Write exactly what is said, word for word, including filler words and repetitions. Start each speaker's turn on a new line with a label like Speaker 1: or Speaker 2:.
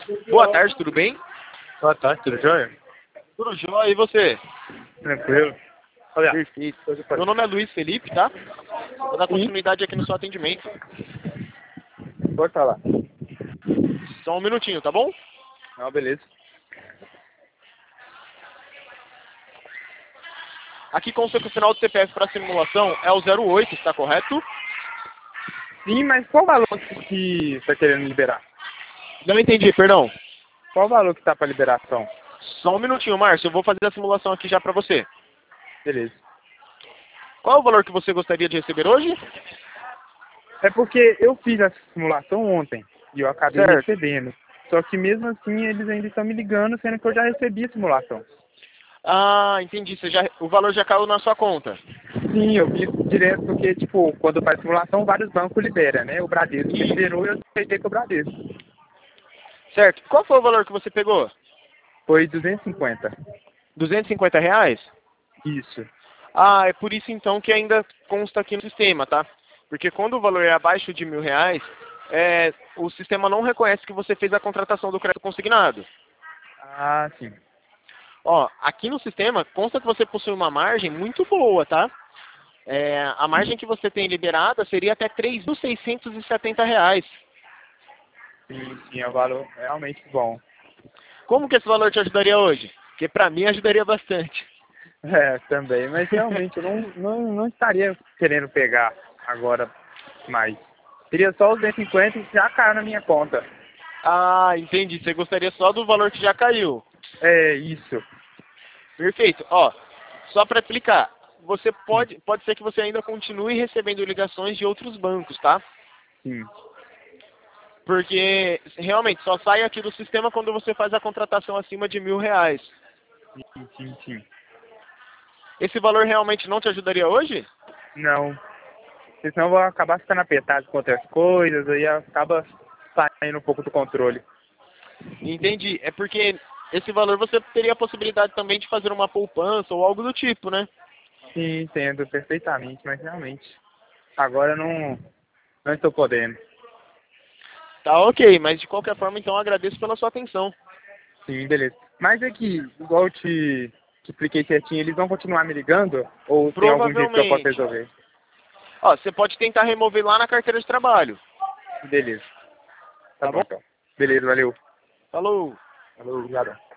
Speaker 1: Boa tarde, tudo bem?
Speaker 2: Boa tarde, tudo jóia?
Speaker 1: Tudo jóia, e você?
Speaker 2: Tranquilo. Olha,
Speaker 1: Perfeito. Meu nome é Luiz Felipe, tá? Vou dar
Speaker 2: sim,
Speaker 1: continuidade aqui no seu atendimento.
Speaker 2: pode falar.
Speaker 1: Só um minutinho, tá bom?
Speaker 2: Não, beleza.
Speaker 1: Aqui consta que o final do C P F para simulação é o zero oito, está correto?
Speaker 2: Sim, mas qual o valor que está querendo liberar?
Speaker 1: Não entendi, perdão.
Speaker 2: Qual o valor que está para liberação?
Speaker 1: Só um minutinho, Márcio, eu vou fazer a simulação aqui já para você.
Speaker 2: Beleza.
Speaker 1: Qual é o valor que você gostaria de receber hoje?
Speaker 2: É porque eu fiz essa simulação ontem e eu acabei
Speaker 1: Certo.
Speaker 2: recebendo. Só que mesmo assim eles ainda estão me ligando, sendo que eu já recebi a simulação.
Speaker 1: Ah, entendi. Você já, o valor já caiu na sua conta.
Speaker 2: Sim, eu vi direto porque, tipo, quando faz simulação, vários bancos liberam, né? O Bradesco me liberou e eu aceitei com o Bradesco.
Speaker 1: Certo. Qual foi o valor que você pegou?
Speaker 2: Foi duzentos e cinquenta.
Speaker 1: duzentos e cinquenta reais?
Speaker 2: Isso.
Speaker 1: Ah, é por isso então que ainda consta aqui no sistema, tá? Porque quando o valor é abaixo de mil reais, é, o sistema não reconhece que você fez a contratação do crédito consignado.
Speaker 2: Ah, sim.
Speaker 1: Ó, aqui no sistema consta que você possui uma margem muito boa, tá? É, a margem que você tem liberada seria até três mil seiscentos e setenta reais.
Speaker 2: Sim, sim, é um valor realmente bom.
Speaker 1: Como que esse valor te ajudaria hoje? Porque pra mim ajudaria bastante.
Speaker 2: É, também, mas realmente eu não, não, não estaria querendo pegar agora mais. Seria só os duzentos e cinquenta e já caiu na minha conta.
Speaker 1: Ah, entendi. Você gostaria só do valor que já caiu.
Speaker 2: É, isso.
Speaker 1: Perfeito. Ó, só para explicar, você
Speaker 2: Sim,
Speaker 1: pode, pode ser que você ainda continue recebendo ligações de outros bancos, tá?
Speaker 2: sim,
Speaker 1: Porque realmente só sai aqui do sistema quando você faz a contratação acima de mil reais.
Speaker 2: sim, sim, sim.
Speaker 1: Esse valor realmente não te ajudaria hoje?
Speaker 2: Não, porque senão eu vou acabar ficando apertado com outras coisas, aí acaba saindo um pouco do controle.
Speaker 1: Entendi. É porque esse valor você teria a possibilidade também de fazer uma poupança ou algo do tipo, né?
Speaker 2: Sim, entendo perfeitamente, mas realmente, agora eu não, não estou podendo.
Speaker 1: Tá ok, mas de qualquer forma então eu agradeço pela sua atenção.
Speaker 2: Sim, beleza. Mas é que, igual eu te, te expliquei certinho, eles vão continuar me ligando? Ou tem algum jeito que eu possa
Speaker 1: Provavelmente.
Speaker 2: resolver?
Speaker 1: Ó, você pode tentar remover lá na carteira de trabalho,
Speaker 2: Beleza. Tá
Speaker 1: tá
Speaker 2: bom
Speaker 1: bom?
Speaker 2: então. Beleza, valeu.
Speaker 1: Falou!
Speaker 2: Falou, obrigado.